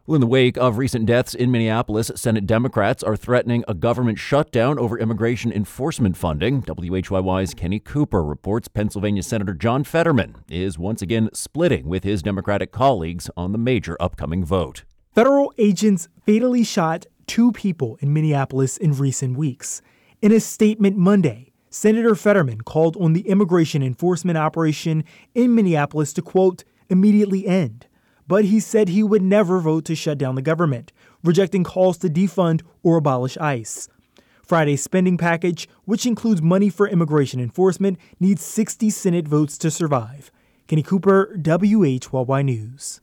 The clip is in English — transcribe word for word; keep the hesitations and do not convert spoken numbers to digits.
Well, in the wake of recent deaths in Minneapolis, Senate Democrats are threatening a government shutdown over immigration enforcement funding. W H Y Y's Kenny Cooper reports Pennsylvania Senator John Fetterman is once again splitting with his Democratic colleagues on the major upcoming vote. Federal agents fatally shot two people in Minneapolis in recent weeks. In a statement Monday, Senator Fetterman called on the immigration enforcement operation in Minneapolis to, quote, immediately end. But he said he would never vote to shut down the government, rejecting calls to defund or abolish ICE. Friday's spending package, which includes money for immigration enforcement, needs sixty Senate votes to survive. Kenny Cooper, W H Y Y News.